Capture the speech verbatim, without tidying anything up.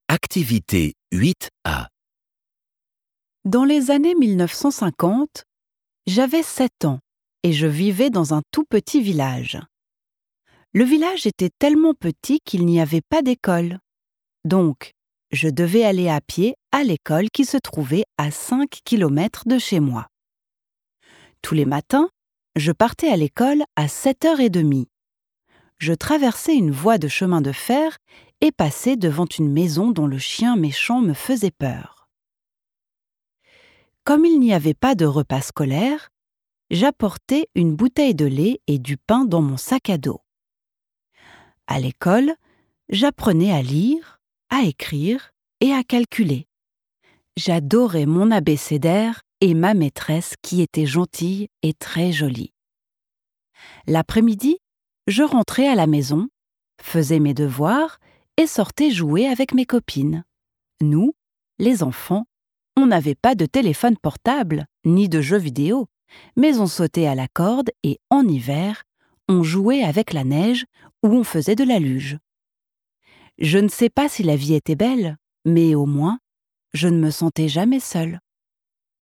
Activité huit A. Dans les années mille neuf cent cinquante, j'avais sept ans et je vivais dans un tout petit village. Le village était tellement petit qu'il n'y avait pas d'école. Donc, je devais aller à pied à l'école qui se trouvait à cinq kilomètres de chez moi. Tous les matins, je partais à l'école à sept heures trente. Je traversais une voie de chemin de fer et passais devant une maison dont le chien méchant me faisait peur. Comme il n'y avait pas de repas scolaire, j'apportais une bouteille de lait et du pain dans mon sac à dos. À l'école, j'apprenais à lire, à écrire et à calculer. J'adorais mon abécédaire et ma maîtresse qui était gentille et très jolie. L'après-midi, je rentrais à la maison, faisais mes devoirs et sortais jouer avec mes copines. Nous, les enfants, on n'avait pas de téléphone portable ni de jeux vidéo, mais on sautait à la corde et en hiver, on jouait avec la neige ou on faisait de la luge. Je ne sais pas si la vie était belle, mais au moins, je ne me sentais jamais seule.